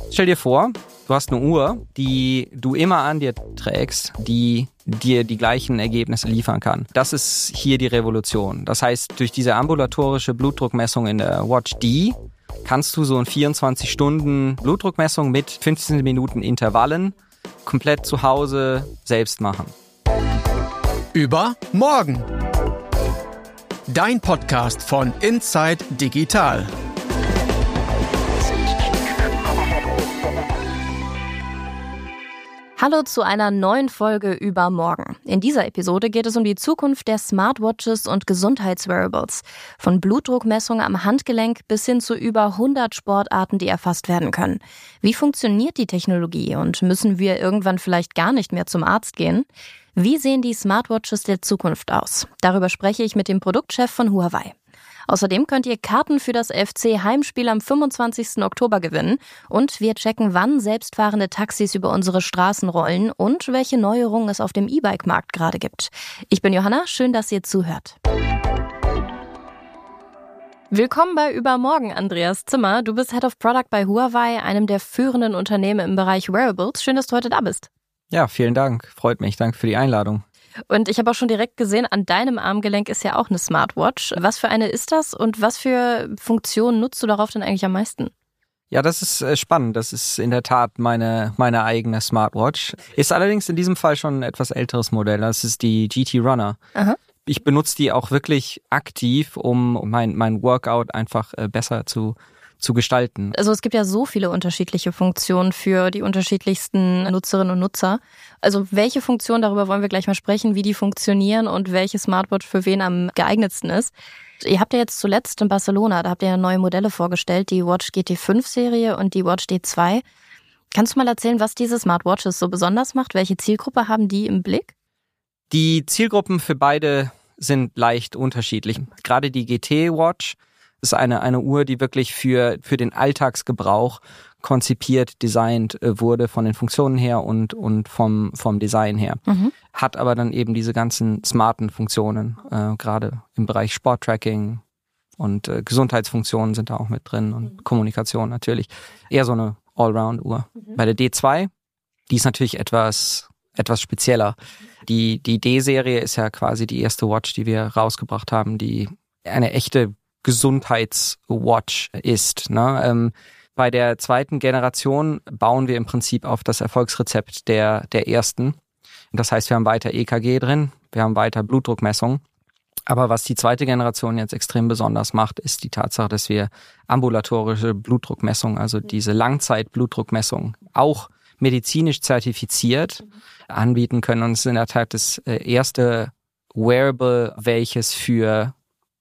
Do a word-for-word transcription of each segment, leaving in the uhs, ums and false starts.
Stell dir vor, du hast eine Uhr, die du immer an dir trägst, die dir die gleichen Ergebnisse liefern kann. Das ist hier die Revolution. Das heißt, durch diese ambulatorische Blutdruckmessung in der Watch D kannst du so eine vierundzwanzig Stunden Blutdruckmessung mit fünfzehn Minuten Intervallen komplett zu Hause selbst machen. Über morgen. Dein Podcast von Inside Digital. Hallo zu einer neuen Folge über morgen. In dieser Episode geht es um die Zukunft der Smartwatches und Gesundheitswearables. Von Blutdruckmessungen am Handgelenk bis hin zu über hundert Sportarten, die erfasst werden können. Wie funktioniert die Technologie und müssen wir irgendwann vielleicht gar nicht mehr zum Arzt gehen? Wie sehen die Smartwatches der Zukunft aus? Darüber spreche ich mit dem Produktchef von Huawei. Außerdem könnt ihr Karten für das F C-Heimspiel am fünfundzwanzigsten Oktober gewinnen und wir checken, wann selbstfahrende Taxis über unsere Straßen rollen und welche Neuerungen es auf dem E-Bike-Markt gerade gibt. Ich bin Johanna, schön, dass ihr zuhört. Willkommen bei Übermorgen, Andreas Zimmer. Du bist Head of Product bei Huawei, einem der führenden Unternehmen im Bereich Wearables. Schön, dass du heute da bist. Ja, vielen Dank. Freut mich. Danke für die Einladung. Und ich habe auch schon direkt gesehen, an deinem Armgelenk ist ja auch eine Smartwatch. Was für eine ist das und was für Funktionen nutzt du darauf denn eigentlich am meisten? Ja, das ist äh, spannend. Das ist in der Tat meine, meine eigene Smartwatch. Ist allerdings in diesem Fall schon ein etwas älteres Modell. Das ist die G T Runner. Aha. Ich benutze die auch wirklich aktiv, um mein, mein Workout einfach äh, besser zu zu gestalten. Also es gibt ja so viele unterschiedliche Funktionen für die unterschiedlichsten Nutzerinnen und Nutzer. Also welche Funktionen, darüber wollen wir gleich mal sprechen, wie die funktionieren und welche Smartwatch für wen am geeignetsten ist. Ihr habt ja jetzt zuletzt in Barcelona, da habt ihr ja neue Modelle vorgestellt, die Watch G T fünf Serie und die Watch D zwei. Kannst du mal erzählen, was diese Smartwatches so besonders macht? Welche Zielgruppe haben die im Blick? Die Zielgruppen für beide sind leicht unterschiedlich. Gerade die G T Watch ist eine, eine Uhr, die wirklich für, für den Alltagsgebrauch konzipiert, designt äh, wurde von den Funktionen her und, und vom, vom Design her. Mhm. Hat aber dann eben diese ganzen smarten Funktionen, äh, gerade im Bereich Sporttracking und äh, Gesundheitsfunktionen sind da auch mit drin und mhm. Kommunikation natürlich. Eher so eine Allround-Uhr. Mhm. Bei der D zwei, die ist natürlich etwas, etwas spezieller. Die, die D-Serie ist ja quasi die erste Watch, die wir rausgebracht haben, die eine echte Gesundheitswatch ist. Ne? Ähm, bei der zweiten Generation bauen wir im Prinzip auf das Erfolgsrezept der, der ersten. Das heißt, wir haben weiter E K G drin, wir haben weiter Blutdruckmessung. Aber was die zweite Generation jetzt extrem besonders macht, ist die Tatsache, dass wir ambulatorische Blutdruckmessung, also diese Langzeitblutdruckmessung, auch medizinisch zertifiziert anbieten können. Und es ist in der Tat das erste Wearable, welches für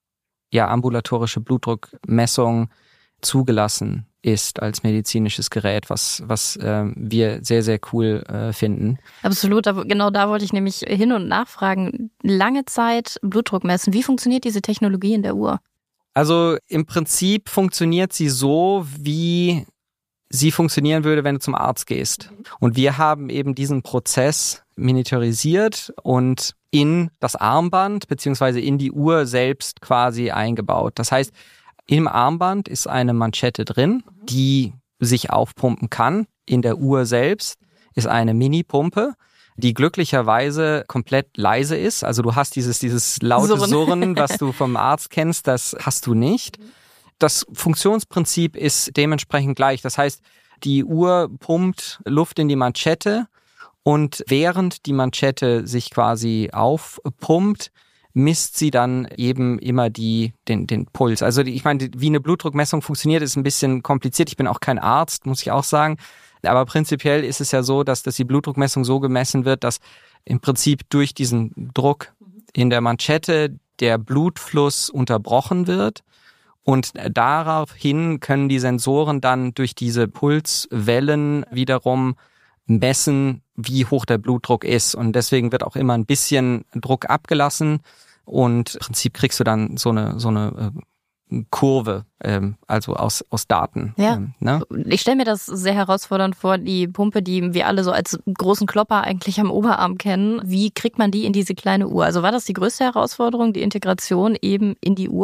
ja ambulatorische Blutdruckmessung zugelassen ist als medizinisches Gerät, was was äh, wir sehr, sehr cool äh, finden. Absolut, aber genau da wollte ich nämlich hin und nachfragen. Lange Zeit Blutdruck messen, wie funktioniert diese Technologie in der Uhr? Also im Prinzip funktioniert sie so, wie sie funktionieren würde, wenn du zum Arzt gehst. Und wir haben eben diesen Prozess miniaturisiert und in das Armband beziehungsweise in die Uhr selbst quasi eingebaut. Das heißt, im Armband ist eine Manschette drin, die sich aufpumpen kann. In der Uhr selbst ist eine Mini-Pumpe, die glücklicherweise komplett leise ist. Also du hast dieses, dieses laute Surren, Surren, was du vom Arzt kennst, das hast du nicht. Das Funktionsprinzip ist dementsprechend gleich. Das heißt, die Uhr pumpt Luft in die Manschette und während die Manschette sich quasi aufpumpt, misst sie dann eben immer die, den, den Puls. Also die, ich meine, wie eine Blutdruckmessung funktioniert, ist ein bisschen kompliziert. Ich bin auch kein Arzt, muss ich auch sagen. Aber prinzipiell ist es ja so, dass, dass die Blutdruckmessung so gemessen wird, dass im Prinzip durch diesen Druck in der Manschette der Blutfluss unterbrochen wird. Und daraufhin können die Sensoren dann durch diese Pulswellen wiederum messen, wie hoch der Blutdruck ist. Und deswegen wird auch immer ein bisschen Druck abgelassen. Und im Prinzip kriegst du dann so eine so eine äh, Kurve, ähm, also aus aus Daten. Ja. Ähm, ne? Ich stelle mir das sehr herausfordernd vor, die Pumpe, die wir alle so als großen Klopper eigentlich am Oberarm kennen. Wie kriegt man die in diese kleine Uhr? Also war das die größte Herausforderung, die Integration eben in die Uhr?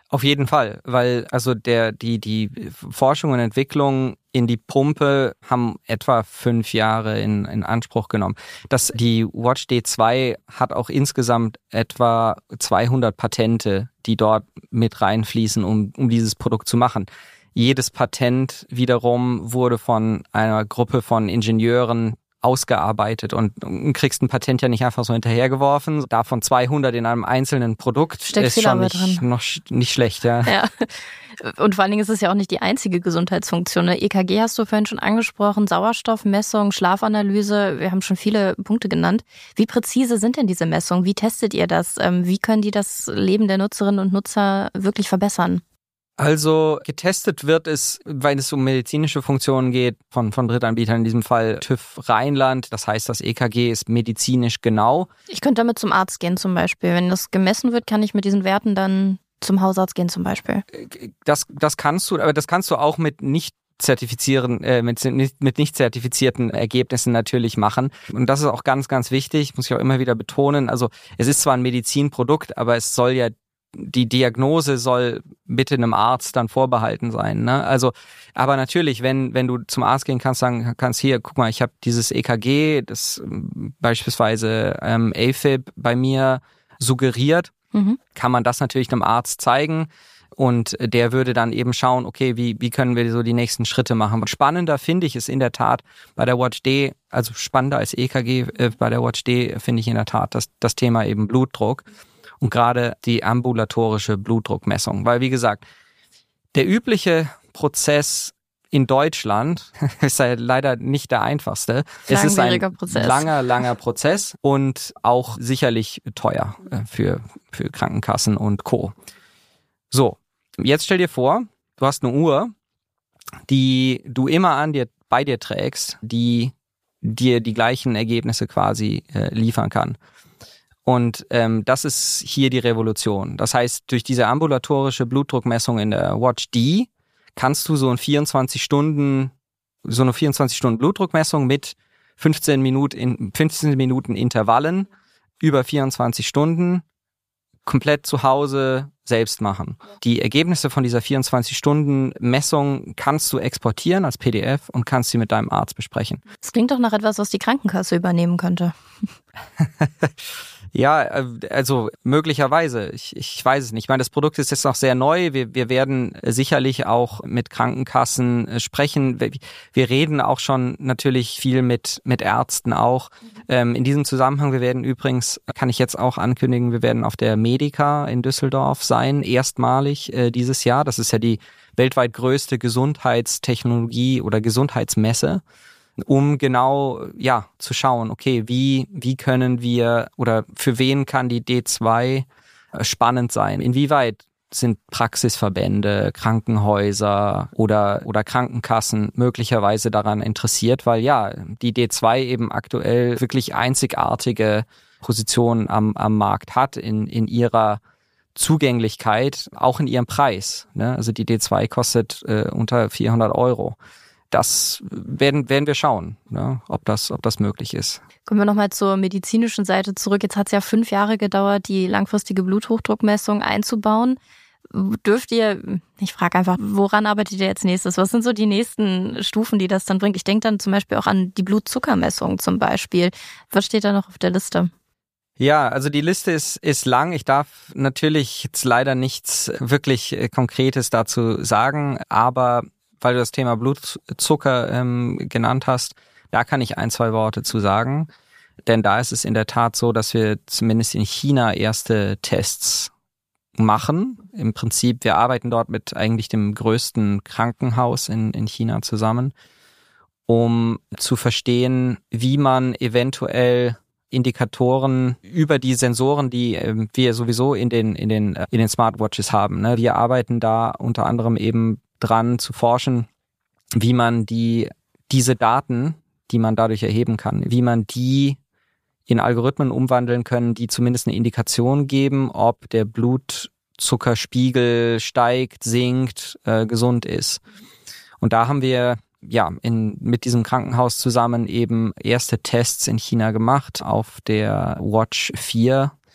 Auf jeden Fall, weil also der die die Forschung und Entwicklung in die Pumpe haben etwa fünf Jahre in, in Anspruch genommen. Das, die Watch D zwei hat auch insgesamt etwa zweihundert Patente, die dort mit reinfließen, um, um dieses Produkt zu machen. Jedes Patent wiederum wurde von einer Gruppe von Ingenieuren ausgearbeitet und du kriegst ein Patent ja nicht einfach so hinterhergeworfen. Davon zweihundert in einem einzelnen Produkt Steckt ist schon nicht, noch nicht schlecht. Ja. ja. Und vor allen Dingen ist es ja auch nicht die einzige Gesundheitsfunktion. E K G hast du vorhin schon angesprochen, Sauerstoffmessung, Schlafanalyse, wir haben schon viele Punkte genannt. Wie präzise sind denn diese Messungen? Wie testet ihr das? Wie können die das Leben der Nutzerinnen und Nutzer wirklich verbessern? Also getestet wird es, weil es um medizinische Funktionen geht, von, von Drittanbietern, in diesem Fall TÜV Rheinland. Das heißt, das E K G ist medizinisch genau. Ich könnte damit zum Arzt gehen zum Beispiel. Wenn das gemessen wird, kann ich mit diesen Werten dann zum Hausarzt gehen zum Beispiel. Das, das kannst du, aber das kannst du auch mit nicht zertifizieren, äh, mit, mit nicht zertifizierten Ergebnissen natürlich machen. Und das ist auch ganz, ganz wichtig, muss ich auch immer wieder betonen. Also es ist zwar ein Medizinprodukt, aber es soll ja die Diagnose soll bitte einem Arzt dann vorbehalten sein, ne? Also, aber natürlich, wenn wenn du zum Arzt gehen kannst, sagen kannst, hier, guck mal, ich habe dieses E K G, das beispielsweise ähm, A Fib bei mir suggeriert, mhm. kann man das natürlich einem Arzt zeigen und der würde dann eben schauen, okay, wie wie können wir so die nächsten Schritte machen. Spannender finde ich es in der Tat bei der Watch D, also spannender als E K G äh, bei der Watch D finde ich in der Tat das das Thema eben Blutdruck. Und gerade die ambulatorische Blutdruckmessung. Weil, wie gesagt, der übliche Prozess in Deutschland ist ja leider nicht der einfachste. Es ist ein Prozess. langer, langer Prozess und auch sicherlich teuer für, für Krankenkassen und Co. So, jetzt stell dir vor, du hast eine Uhr, die du immer an dir, bei dir trägst, die dir die gleichen Ergebnisse quasi äh, liefern kann. Und ähm, das ist hier die Revolution. Das heißt, durch diese ambulatorische Blutdruckmessung in der Watch D kannst du so ein vierundzwanzig Stunden, so eine vierundzwanzig Stunden Blutdruckmessung mit fünfzehn Minuten, in fünfzehn Minuten Intervallen über vierundzwanzig Stunden komplett zu Hause selbst machen. Die Ergebnisse von dieser vierundzwanzig Stunden Messung kannst du exportieren als P D F und kannst sie mit deinem Arzt besprechen. Das klingt doch nach etwas, was die Krankenkasse übernehmen könnte. Ja, also möglicherweise. Ich, ich weiß es nicht. Ich meine, das Produkt ist jetzt noch sehr neu. Wir, wir werden sicherlich auch mit Krankenkassen sprechen. Wir, wir reden auch schon natürlich viel mit mit Ärzten auch. Ähm, in diesem Zusammenhang, wir werden übrigens, kann ich jetzt auch ankündigen, wir werden auf der Medica in Düsseldorf sein, erstmalig äh, dieses Jahr. Das ist ja die weltweit größte Gesundheitstechnologie oder Gesundheitsmesse, um genau ja zu schauen, okay, wie wie können wir oder für wen kann die D zwei spannend sein? Inwieweit sind Praxisverbände, Krankenhäuser oder oder Krankenkassen möglicherweise daran interessiert, weil ja, die D zwei eben aktuell wirklich einzigartige Position am am Markt hat in in ihrer Zugänglichkeit, auch in ihrem Preis, ne? Also die D zwei kostet äh, unter vierhundert Euro. Das werden, werden wir schauen, ne, ob das, ob das möglich ist. Kommen wir nochmal zur medizinischen Seite zurück. Jetzt hat es ja fünf Jahre gedauert, die langfristige Bluthochdruckmessung einzubauen. Dürft ihr, ich frage einfach, woran arbeitet ihr jetzt nächstes? Was sind so die nächsten Stufen, die das dann bringt? Ich denke dann zum Beispiel auch an die Blutzuckermessung zum Beispiel. Was steht da noch auf der Liste? Ja, also die Liste ist ist lang. Ich darf natürlich jetzt leider nichts wirklich Konkretes dazu sagen, aber weil du das Thema Blutzucker ähm, genannt hast, da kann ich ein, zwei Worte zu sagen. Denn da ist es in der Tat so, dass wir zumindest in China erste Tests machen. Im Prinzip, wir arbeiten dort mit eigentlich dem größten Krankenhaus in, in China zusammen, um zu verstehen, wie man eventuell Indikatoren über die Sensoren, die äh, wir sowieso in den in den in den Smartwatches haben. Ne? Wir arbeiten da unter anderem eben dran zu forschen, wie man die diese Daten, die man dadurch erheben kann, wie man die in Algorithmen umwandeln können, die zumindest eine Indikation geben, ob der Blutzuckerspiegel steigt, sinkt, äh, gesund ist. Und da haben wir ja in mit diesem Krankenhaus zusammen eben erste Tests in China gemacht auf der Watch vier.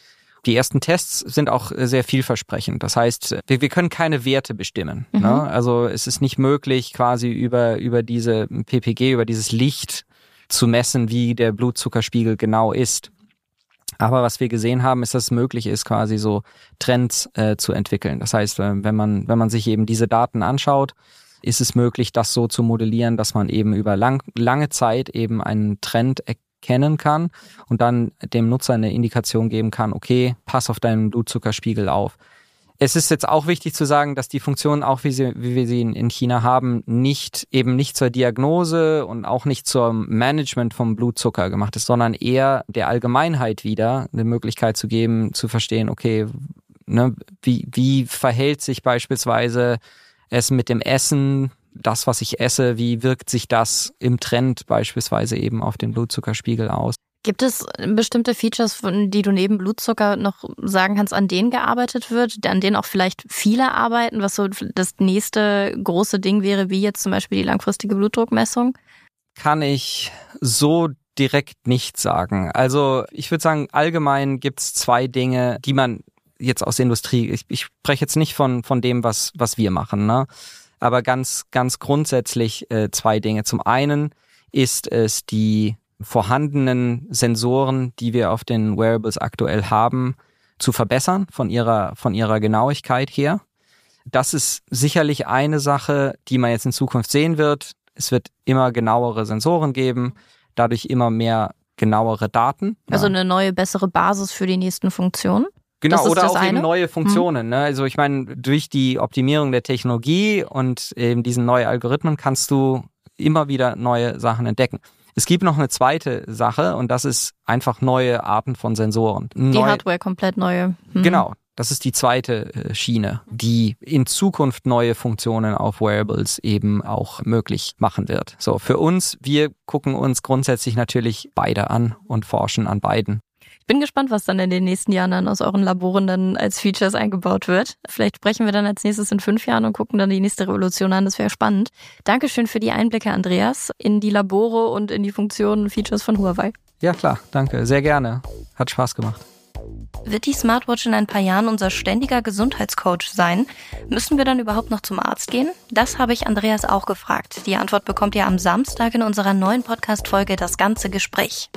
Die ersten Tests sind auch sehr vielversprechend. Das heißt, wir, wir können keine Werte bestimmen. Mhm. Ne? Also es ist nicht möglich, quasi über, über diese P P G, über dieses Licht zu messen, wie der Blutzuckerspiegel genau ist. Aber was wir gesehen haben, ist, dass es möglich ist, quasi so Trends äh, zu entwickeln. Das heißt, wenn man, wenn man sich eben diese Daten anschaut, ist es möglich, das so zu modellieren, dass man eben über lang, lange Zeit eben einen Trend erkennen kann und dann dem Nutzer eine Indikation geben kann, okay, pass auf deinen Blutzuckerspiegel auf. Es ist jetzt auch wichtig zu sagen, dass die Funktion, auch wie, sie, wie wir sie in China haben, nicht eben nicht zur Diagnose und auch nicht zum Management vom Blutzucker gemacht ist, sondern eher der Allgemeinheit wieder eine Möglichkeit zu geben, zu verstehen, okay, ne, wie, wie verhält sich beispielsweise es mit dem Essen, das, was ich esse, wie wirkt sich das im Trend beispielsweise eben auf den Blutzuckerspiegel aus? Gibt es bestimmte Features, von die du neben Blutzucker noch sagen kannst, an denen gearbeitet wird, an denen auch vielleicht viele arbeiten, was so das nächste große Ding wäre, wie jetzt zum Beispiel die langfristige Blutdruckmessung? Kann ich so direkt nicht sagen. Also ich würde sagen, allgemein gibt es zwei Dinge, die man jetzt aus der Industrie, ich, ich spreche jetzt nicht von, von dem, was, was wir machen, ne? Aber ganz, ganz grundsätzlich äh, zwei Dinge. Zum einen ist es die vorhandenen Sensoren, die wir auf den Wearables aktuell haben, zu verbessern von ihrer, von ihrer Genauigkeit her. Das ist sicherlich eine Sache, die man jetzt in Zukunft sehen wird. Es wird immer genauere Sensoren geben, dadurch immer mehr genauere Daten. Also eine neue, bessere Basis für die nächsten Funktionen? Genau, oder auch eine? eben neue Funktionen. Hm. Ne? Also ich meine, durch die Optimierung der Technologie und eben diesen neuen Algorithmen kannst du immer wieder neue Sachen entdecken. Es gibt noch eine zweite Sache und das ist einfach neue Arten von Sensoren. Die neue, Hardware komplett neue. Hm. Genau, das ist die zweite Schiene, die in Zukunft neue Funktionen auf Wearables eben auch möglich machen wird. So, für uns, wir gucken uns grundsätzlich natürlich beide an und forschen an beiden. Ich bin gespannt, was dann in den nächsten Jahren dann aus euren Laboren dann als Features eingebaut wird. Vielleicht sprechen wir dann als nächstes in fünf Jahren und gucken dann die nächste Revolution an. Das wäre spannend. Dankeschön für die Einblicke, Andreas, in die Labore und in die Funktionen und Features von Huawei. Ja klar, danke. Sehr gerne. Hat Spaß gemacht. Wird die Smartwatch in ein paar Jahren unser ständiger Gesundheitscoach sein? Müssen wir dann überhaupt noch zum Arzt gehen? Das habe ich Andreas auch gefragt. Die Antwort bekommt ihr am Samstag in unserer neuen Podcast-Folge Das ganze Gespräch.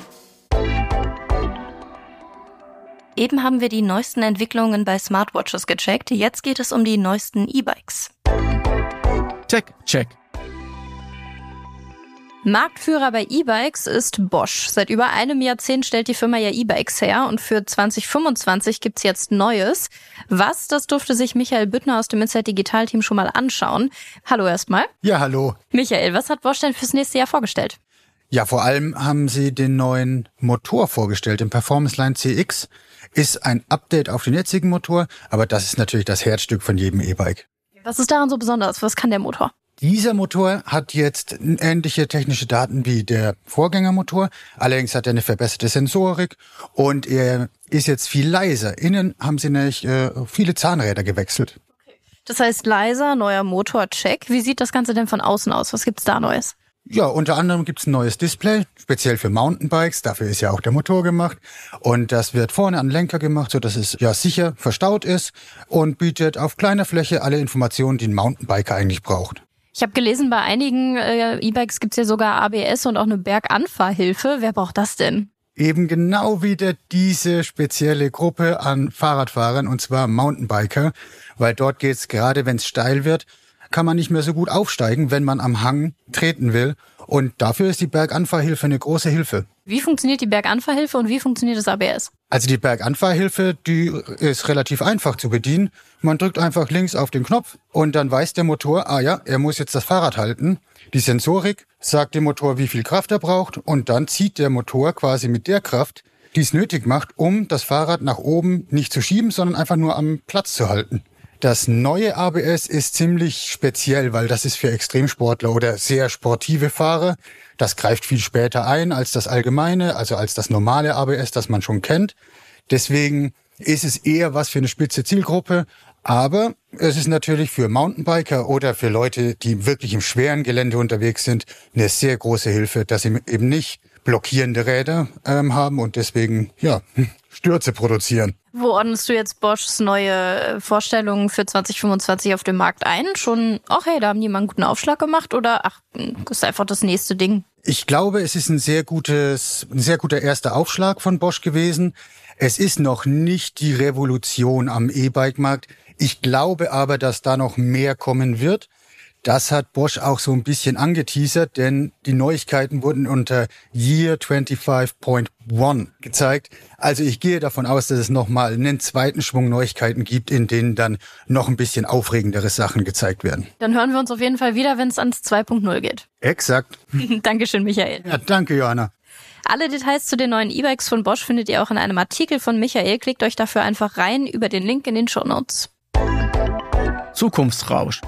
Eben haben wir die neuesten Entwicklungen bei Smartwatches gecheckt. Jetzt geht es um die neuesten E-Bikes. Tech Check. Marktführer bei E-Bikes ist Bosch. Seit über einem Jahrzehnt stellt die Firma ja E-Bikes her und für zwanzig fünfundzwanzig gibt's jetzt Neues. Was, das durfte sich Michael Büttner aus dem Insight Digital Team schon mal anschauen. Hallo erstmal. Ja, hallo. Michael, was hat Bosch denn fürs nächste Jahr vorgestellt? Ja, vor allem haben sie den neuen Motor vorgestellt. Den Performance Line C X ist ein Update auf den jetzigen Motor, aber das ist natürlich das Herzstück von jedem E-Bike. Was ist daran so besonders? Was kann der Motor? Dieser Motor hat jetzt ähnliche technische Daten wie der Vorgängermotor. Allerdings hat er eine verbesserte Sensorik und er ist jetzt viel leiser. Innen haben sie nämlich äh, viele Zahnräder gewechselt. Okay. Das heißt leiser, neuer Motor, check. Wie sieht das Ganze denn von außen aus? Was gibt's da Neues? Ja, unter anderem gibt's ein neues Display, speziell für Mountainbikes. Dafür ist ja auch der Motor gemacht. Und das wird vorne an den Lenker gemacht, so dass es ja sicher verstaut ist und bietet auf kleiner Fläche alle Informationen, die ein Mountainbiker eigentlich braucht. Ich habe gelesen, bei einigen äh, E-Bikes gibt's ja sogar A B S und auch eine Berganfahrhilfe. Wer braucht das denn? Eben genau wieder diese spezielle Gruppe an Fahrradfahrern, und zwar Mountainbiker. Weil dort geht's, gerade wenn es steil wird, kann man nicht mehr so gut aufsteigen, wenn man am Hang treten will. Und dafür ist die Berganfahrhilfe eine große Hilfe. Wie funktioniert die Berganfahrhilfe und wie funktioniert das A B S? Also die Berganfahrhilfe, die ist relativ einfach zu bedienen. Man drückt einfach links auf den Knopf und dann weiß der Motor, ah ja, er muss jetzt das Fahrrad halten. Die Sensorik sagt dem Motor, wie viel Kraft er braucht, und dann zieht der Motor quasi mit der Kraft, die es nötig macht, um das Fahrrad nach oben nicht zu schieben, sondern einfach nur am Platz zu halten. Das neue A B S ist ziemlich speziell, weil das ist für Extremsportler oder sehr sportive Fahrer. Das greift viel später ein als das allgemeine, also als das normale A B S, das man schon kennt. Deswegen ist es eher was für eine spitze Zielgruppe. Aber es ist natürlich für Mountainbiker oder für Leute, die wirklich im schweren Gelände unterwegs sind, eine sehr große Hilfe, dass sie eben nicht blockierende Räder ähm, haben und deswegen ja Stürze produzieren. Wo ordnest du jetzt Boschs neue Vorstellungen für zwanzig fünfundzwanzig auf dem Markt ein? Schon, ach hey, da haben die mal einen guten Aufschlag gemacht oder ach, das ist einfach das nächste Ding? Ich glaube, es ist ein sehr gutes, ein sehr guter erster Aufschlag von Bosch gewesen. Es ist noch nicht die Revolution am E-Bike-Markt. Ich glaube aber, dass da noch mehr kommen wird. Das hat Bosch auch so ein bisschen angeteasert, denn die Neuigkeiten wurden unter Year fünfundzwanzig Punkt eins gezeigt. Also ich gehe davon aus, dass es nochmal einen zweiten Schwung Neuigkeiten gibt, in denen dann noch ein bisschen aufregendere Sachen gezeigt werden. Dann hören wir uns auf jeden Fall wieder, wenn es ans zwei Punkt null geht. Exakt. Dankeschön, Michael. Ja, danke, Johanna. Alle Details zu den neuen E-Bikes von Bosch findet ihr auch in einem Artikel von Michael. Klickt euch dafür einfach rein über den Link in den Shownotes. Zukunftsrausch.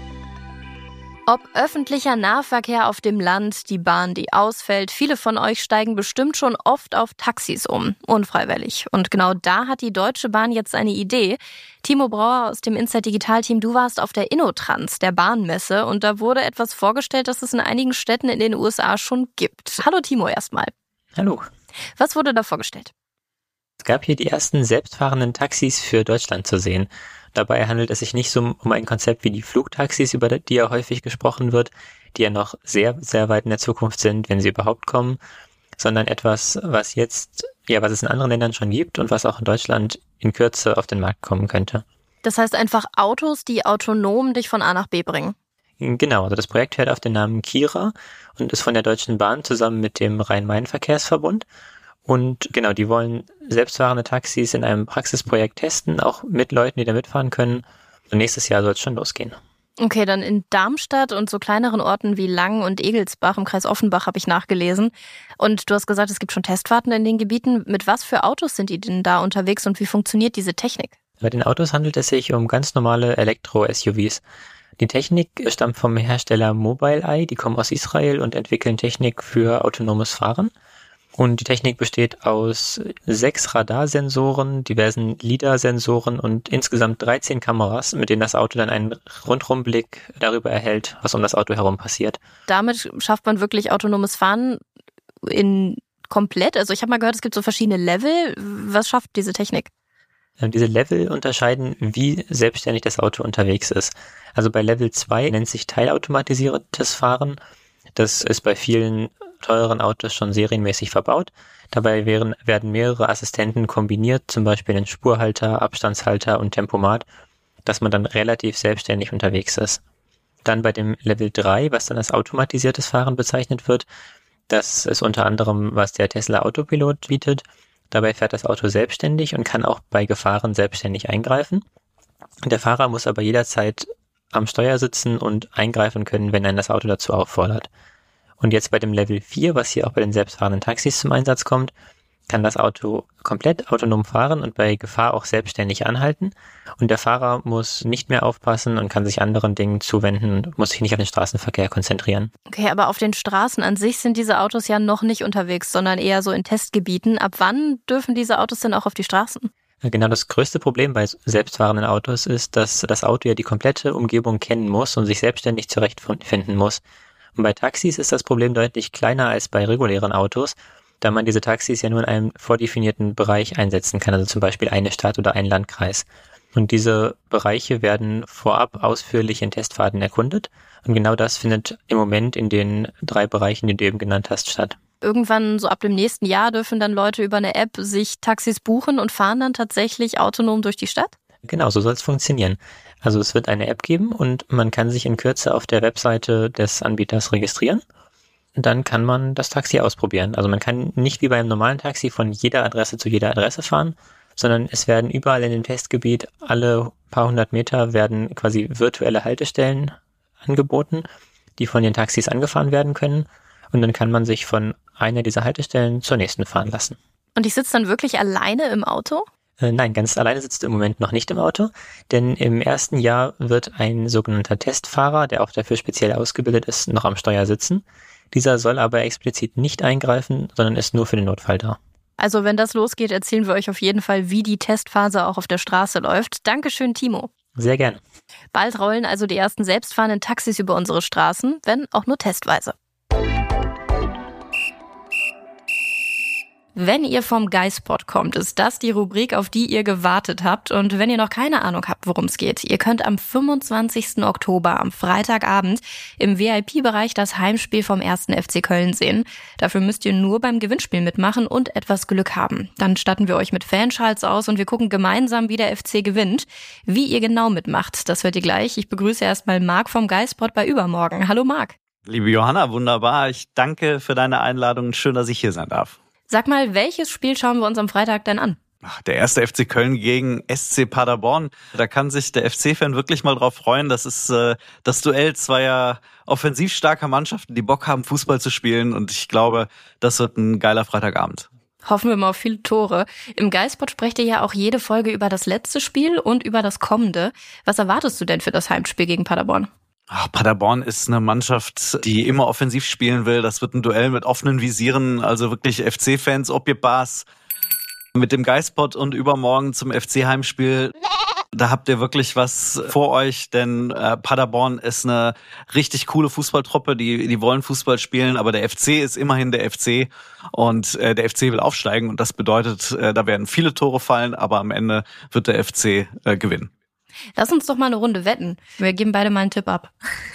Ob öffentlicher Nahverkehr auf dem Land, die Bahn, die ausfällt, viele von euch steigen bestimmt schon oft auf Taxis um, unfreiwillig. Und genau da hat die Deutsche Bahn jetzt eine Idee. Timo Brauer aus dem Inside Digital Team, du warst auf der InnoTrans, der Bahnmesse, und da wurde etwas vorgestellt, das es in einigen Städten in den U S A schon gibt. Hallo Timo erstmal. Hallo. Was wurde da vorgestellt? Es gab hier die ersten selbstfahrenden Taxis für Deutschland zu sehen. Dabei handelt es sich nicht so um ein Konzept wie die Flugtaxis, über die ja häufig gesprochen wird, die ja noch sehr, sehr weit in der Zukunft sind, wenn sie überhaupt kommen, sondern etwas, was jetzt, ja, was es in anderen Ländern schon gibt und was auch in Deutschland in Kürze auf den Markt kommen könnte. Das heißt einfach Autos, die autonom dich von A nach B bringen. Genau, also das Projekt hört auf den Namen Kira und ist von der Deutschen Bahn zusammen mit dem Rhein-Main-Verkehrsverbund. Und genau, die wollen selbstfahrende Taxis in einem Praxisprojekt testen, auch mit Leuten, die da mitfahren können. Und nächstes Jahr soll es schon losgehen. Okay, dann in Darmstadt und so kleineren Orten wie Langen und Egelsbach im Kreis Offenbach habe ich nachgelesen. Und du hast gesagt, es gibt schon Testfahrten in den Gebieten. Mit was für Autos sind die denn da unterwegs und wie funktioniert diese Technik? Bei den Autos handelt es sich um ganz normale Elektro-S U Vs. Die Technik stammt vom Hersteller Mobileye, die kommen aus Israel und entwickeln Technik für autonomes Fahren. Und die Technik besteht aus sechs Radarsensoren, diversen LiDAR-Sensoren und insgesamt dreizehn Kameras, mit denen das Auto dann einen Rundumblick darüber erhält, was um das Auto herum passiert. Damit schafft man wirklich autonomes Fahren in komplett? Also ich habe mal gehört, es gibt so verschiedene Level. Was schafft diese Technik? Diese Level unterscheiden, wie selbstständig das Auto unterwegs ist. Also bei Level zwei nennt sich teilautomatisiertes Fahren. Das ist bei vielen teuren Autos schon serienmäßig verbaut. Dabei werden, werden mehrere Assistenten kombiniert, zum Beispiel ein Spurhalter, Abstandshalter und Tempomat, dass man dann relativ selbstständig unterwegs ist. Dann bei dem Level drei, was dann als automatisiertes Fahren bezeichnet wird, das ist unter anderem, was der Tesla Autopilot bietet. Dabei fährt das Auto selbstständig und kann auch bei Gefahren selbstständig eingreifen. Der Fahrer muss aber jederzeit am Steuer sitzen und eingreifen können, wenn einen das Auto dazu auffordert. Und jetzt bei dem Level vier, was hier auch bei den selbstfahrenden Taxis zum Einsatz kommt, kann das Auto komplett autonom fahren und bei Gefahr auch selbstständig anhalten. Und der Fahrer muss nicht mehr aufpassen und kann sich anderen Dingen zuwenden, muss sich nicht auf den Straßenverkehr konzentrieren. Okay, aber auf den Straßen an sich sind diese Autos ja noch nicht unterwegs, sondern eher so in Testgebieten. Ab wann dürfen diese Autos denn auch auf die Straßen? Genau, das größte Problem bei selbstfahrenden Autos ist, dass das Auto ja die komplette Umgebung kennen muss und sich selbstständig zurechtfinden muss. Und bei Taxis ist das Problem deutlich kleiner als bei regulären Autos, da man diese Taxis ja nur in einem vordefinierten Bereich einsetzen kann, also zum Beispiel eine Stadt oder einen Landkreis. Und diese Bereiche werden vorab ausführlich in Testfahrten erkundet. Und genau das findet im Moment in den drei Bereichen, die du eben genannt hast, statt. Irgendwann so ab dem nächsten Jahr dürfen dann Leute über eine App sich Taxis buchen und fahren dann tatsächlich autonom durch die Stadt? Genau, so soll es funktionieren. Also es wird eine App geben und man kann sich in Kürze auf der Webseite des Anbieters registrieren. Dann kann man das Taxi ausprobieren. Also man kann nicht wie beim normalen Taxi von jeder Adresse zu jeder Adresse fahren, sondern es werden überall in dem Testgebiet alle paar hundert Meter werden quasi virtuelle Haltestellen angeboten, die von den Taxis angefahren werden können. Und dann kann man sich von einer dieser Haltestellen zur nächsten fahren lassen. Und ich sitze dann wirklich alleine im Auto? Äh, nein, ganz alleine sitzt du im Moment noch nicht im Auto, denn im ersten Jahr wird ein sogenannter Testfahrer, der auch dafür speziell ausgebildet ist, noch am Steuer sitzen. Dieser soll aber explizit nicht eingreifen, sondern ist nur für den Notfall da. Also wenn das losgeht, erzählen wir euch auf jeden Fall, wie die Testphase auch auf der Straße läuft. Dankeschön, Timo. Sehr gerne. Bald rollen also die ersten selbstfahrenden Taxis über unsere Straßen, wenn auch nur testweise. Wenn ihr vom Geispod kommt, ist das die Rubrik, auf die ihr gewartet habt. Und wenn ihr noch keine Ahnung habt, worum es geht, ihr könnt am fünfundzwanzigsten Oktober, am Freitagabend, im V I P-Bereich das Heimspiel vom ersten F C Köln sehen. Dafür müsst ihr nur beim Gewinnspiel mitmachen und etwas Glück haben. Dann statten wir euch mit Fanschals aus und wir gucken gemeinsam, wie der F C gewinnt. Wie ihr genau mitmacht, das hört ihr gleich. Ich begrüße erstmal Marc vom Geispod bei Übermorgen. Hallo Marc. Liebe Johanna, wunderbar. Ich danke für deine Einladung. Schön, dass ich hier sein darf. Sag mal, welches Spiel schauen wir uns am Freitag denn an? Ach, der erste F C Köln gegen S C Paderborn. Da kann sich der F C-Fan wirklich mal drauf freuen. Das ist äh, das Duell zweier offensiv starker Mannschaften, die Bock haben, Fußball zu spielen. Und ich glaube, das wird ein geiler Freitagabend. Hoffen wir mal auf viele Tore. Im Geispod sprecht ihr ja auch jede Folge über das letzte Spiel und über das kommende. Was erwartest du denn für das Heimspiel gegen Paderborn? Ach, Paderborn ist eine Mannschaft, die immer offensiv spielen will. Das wird ein Duell mit offenen Visieren, also wirklich F C-Fans, ob ihr Bars. Mit dem Geispod und übermorgen zum F C-Heimspiel, da habt ihr wirklich was vor euch, denn äh, Paderborn ist eine richtig coole Fußballtruppe, die die wollen Fußball spielen, aber der F C ist immerhin der F C und äh, der F C will aufsteigen und das bedeutet, äh, da werden viele Tore fallen, aber am Ende wird der F C äh, gewinnen. Lass uns doch mal eine Runde wetten. Wir geben beide mal einen Tipp ab.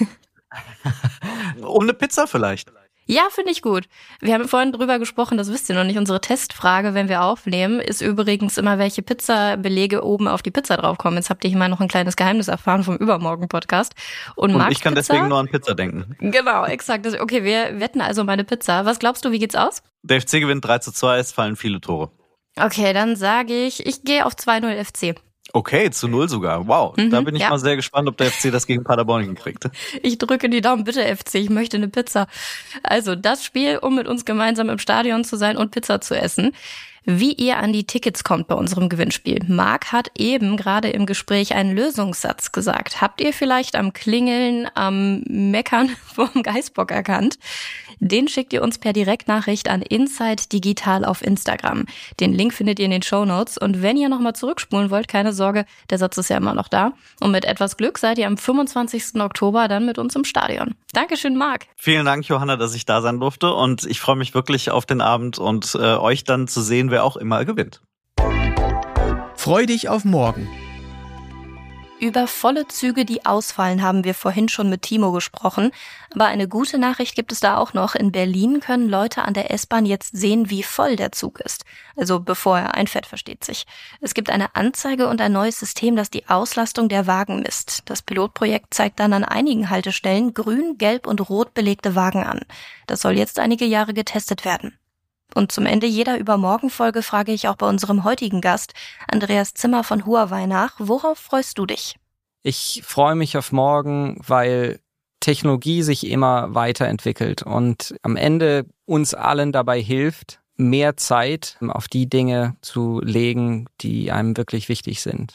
Um eine Pizza vielleicht. Ja, finde ich gut. Wir haben vorhin drüber gesprochen, das wisst ihr noch nicht. Unsere Testfrage, wenn wir aufnehmen, ist übrigens immer, welche Pizzabelege oben auf die Pizza draufkommen. Jetzt habt ihr hier mal noch ein kleines Geheimnis erfahren vom Übermorgen-Podcast. Und, Und ich kann Pizza? deswegen nur an Pizza denken. Genau, exakt. Okay, wir wetten also mal eine Pizza. Was glaubst du, wie geht's aus? Der F C gewinnt drei zu zwei, es fallen viele Tore. Okay, dann sage ich, ich gehe auf zwei null F C. Okay, zu null sogar. Wow, Mhm, da bin ich ja. mal sehr gespannt, ob der F C das gegen Paderborn hinkriegt. Ich drücke die Daumen, bitte F C, ich möchte eine Pizza. Also das Spiel, um mit uns gemeinsam im Stadion zu sein und Pizza zu essen. Wie ihr an die Tickets kommt bei unserem Gewinnspiel. Marc hat eben gerade im Gespräch einen Lösungssatz gesagt. Habt ihr vielleicht am Klingeln, am Meckern vom Geißbock erkannt? Den schickt ihr uns per Direktnachricht an Inside Digital auf Instagram. Den Link findet ihr in den Shownotes. Und wenn ihr nochmal zurückspulen wollt, keine Sorge, der Satz ist ja immer noch da. Und mit etwas Glück seid ihr am fünfundzwanzigsten Oktober dann mit uns im Stadion. Dankeschön, Marc. Vielen Dank, Johanna, dass ich da sein durfte. Und ich freue mich wirklich auf den Abend und äh, euch dann zu sehen, wer auch immer gewinnt. Freu dich auf morgen. Über volle Züge, die ausfallen, haben wir vorhin schon mit Timo gesprochen. Aber eine gute Nachricht gibt es da auch noch. In Berlin können Leute an der S-Bahn jetzt sehen, wie voll der Zug ist. Also bevor er einfährt, versteht sich. Es gibt eine Anzeige und ein neues System, das die Auslastung der Wagen misst. Das Pilotprojekt zeigt dann an einigen Haltestellen grün, gelb und rot belegte Wagen an. Das soll jetzt einige Jahre getestet werden. Und zum Ende jeder Übermorgen-Folge frage ich auch bei unserem heutigen Gast, Andreas Zimmer von Huawei, nach. Worauf freust du dich? Ich freue mich auf morgen, weil Technologie sich immer weiterentwickelt und am Ende uns allen dabei hilft, mehr Zeit auf die Dinge zu legen, die einem wirklich wichtig sind.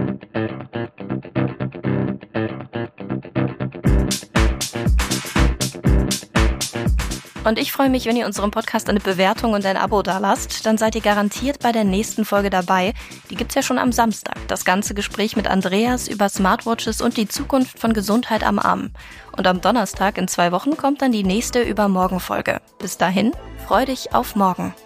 Und ich freue mich, wenn ihr unserem Podcast eine Bewertung und ein Abo dalasst. Dann seid ihr garantiert bei der nächsten Folge dabei. Die gibt's ja schon am Samstag. Das ganze Gespräch mit Andreas über Smartwatches und die Zukunft von Gesundheit am Arm. Und am Donnerstag in zwei Wochen kommt dann die nächste Übermorgen-Folge. Bis dahin, freu dich auf morgen.